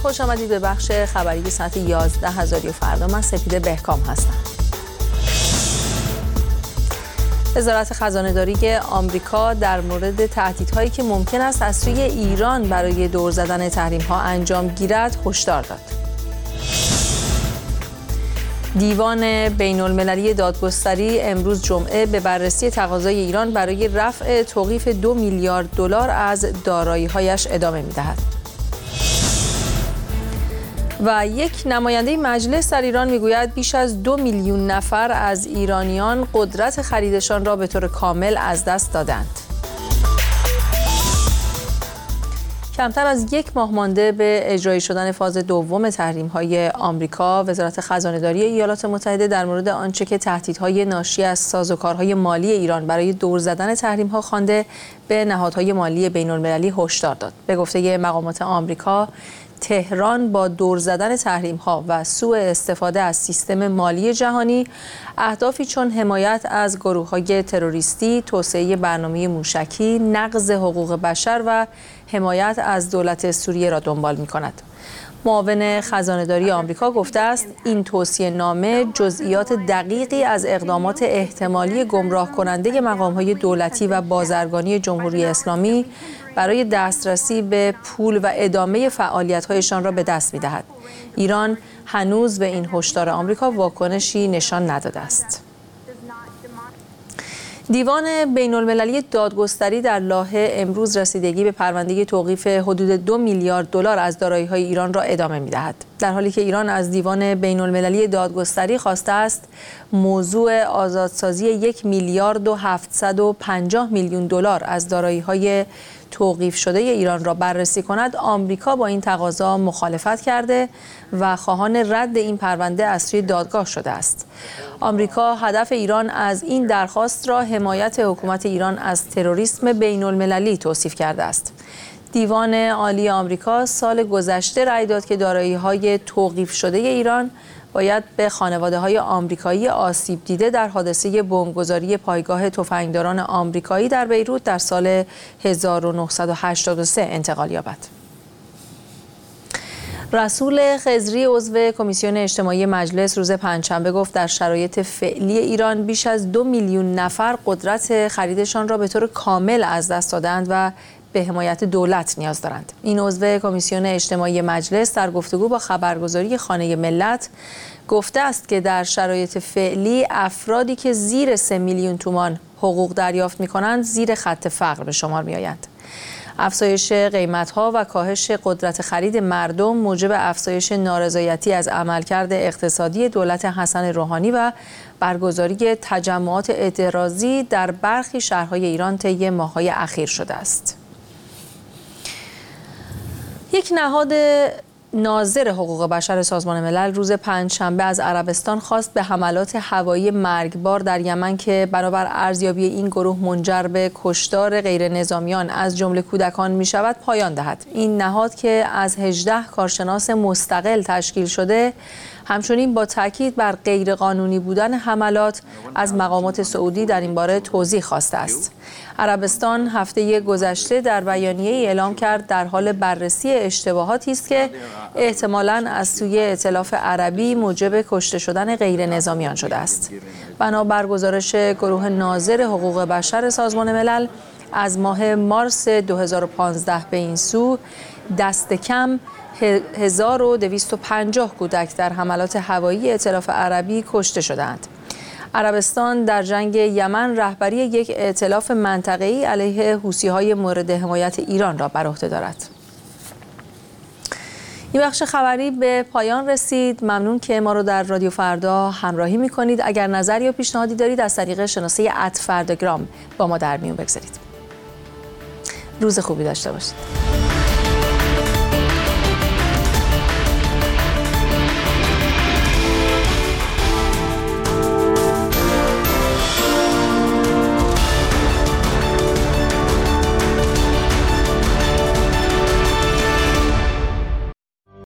خوش آمدید به بخش خبری ساعت 11 هزاری فردا. من سپیده بهکام هستم. وزارت خزانه‌داری آمریکا در مورد تهدیدهایی که ممکن است از سوی ایران برای دور زدن تحریم‌ها انجام گیرد هشدار داد. دیوان بین‌المللی دادگستری امروز جمعه به بررسی تقاضای ایران برای رفع توقیف 2 میلیارد دلار از دارایی‌هایش ادامه می‌دهد. و یک نماینده مجلس در ایران میگوید بیش از 2 میلیون نفر از ایرانیان قدرت خریدشان را به طور کامل از دست دادند. کمتر از یک ماه مانده به اجرایی شدن فاز دوم تحریم‌های آمریکا، وزارت خزانه‌داری ایالات متحده در مورد آنچه که تهدیدهای ناشی از سازوکارهای مالی ایران برای دور زدن تحریم‌ها خوانده به نهادهای مالی بین‌المللی هشدار داد. به گفته مقامات آمریکا، تهران با دور زدن تحریم‌ها و سوء استفاده از سیستم مالی جهانی اهدافی چون حمایت از گروه‌های تروریستی، توسعه برنامه موشکی، نقض حقوق بشر و حمایت از دولت سوریه را دنبال می‌کند. معاون خزانه‌داری آمریکا گفته است این توصیه‌نامه جزئیات دقیقی از اقدامات احتمالی گمراه کننده مقام‌های دولتی و بازرگانی جمهوری اسلامی برای دسترسی به پول و ادامه فعالیت‌هایشان را به دست می‌دهد. ایران هنوز به این هشدار آمریکا واکنشی نشان نداده است. دیوان بین‌المللی دادگستری در لاهه امروز رسیدگی به پرونده توقیف حدود 2 میلیارد دلار از دارایی‌های ایران را ادامه می‌دهد. در حالی که ایران از دیوان بین‌المللی دادگستری خواسته است موضوع آزادسازی 1 میلیارد و 750 میلیون دلار از دارایی‌های توقیف شده ایران را بررسی کند، آمریکا با این تقاضا مخالفت کرده و خواهان رد این پرونده از سوی دادگاه شده است. آمریکا هدف ایران از این درخواست را حمایت حکومت ایران از تروریسم بین‌المللی توصیف کرده است. دیوان عالی آمریکا سال گذشته رأی داد که دارایی‌های توقیف شده ایران باید به خانواده‌های آمریکایی آسیب دیده در حادثه بمبگذاری پایگاه تفنگداران آمریکایی در بیروت در سال 1983 انتقال یابد. رسول خضری عضو کمیسیون اجتماعی مجلس روز پنجشنبه گفت در شرایط فعلی ایران بیش از 2 میلیون نفر قدرت خریدشان را به طور کامل از دست دادند و به حمایت دولت نیاز دارند. این عضو کمیسیون اجتماعی مجلس در گفتگو با خبرگزاری خانه ملت گفته است که در شرایط فعلی افرادی که زیر 3 میلیون تومان حقوق دریافت می‌کنند زیر خط فقر به شمار می‌آیند. افزایش قیمت‌ها و کاهش قدرت خرید مردم موجب افزایش نارضایتی از عملکرد اقتصادی دولت حسن روحانی و برگزاری تجمعات اعتراضی در برخی شهرهای ایران طی ماه‌های اخیر شده است. یک نهاد ناظر حقوق بشر سازمان ملل روز پنجشنبه از عربستان خواست به حملات هوایی مرگبار در یمن که بنابر ارزیابی این گروه منجر به کشتار غیر نظامیان از جمله کودکان می شود پایان دهد. این نهاد که از 18 کارشناس مستقل تشکیل شده همچنین با تاکید بر غیرقانونی بودن حملات از مقامات سعودی در این باره توضیح خواسته است. عربستان هفته گذشته در بیانیه‌ای اعلام کرد در حال بررسی اشتباهاتی است که احتمالاً از سوی ائتلاف عربی موجب کشته شدن غیر نظامیان شده است. بنابر گزارش گروه ناظر حقوق بشر سازمان ملل از ماه مارس 2015 به این سو دست کم 1250 کودک در حملات هوایی ائتلاف عربی کشته شدند. عربستان در جنگ یمن رهبری یک ائتلاف منطقه‌ای علیه حوثی‌های مورد حمایت ایران را بر عهده دارد. این بخش خبری به پایان رسید. ممنون که ما رو در رادیو فردا همراهی می‌کنید. اگر نظر یا پیشنهادی دارید از طریق شناسه @فرداگرام با ما در میون بگذارید. روز خوبی داشته باشید.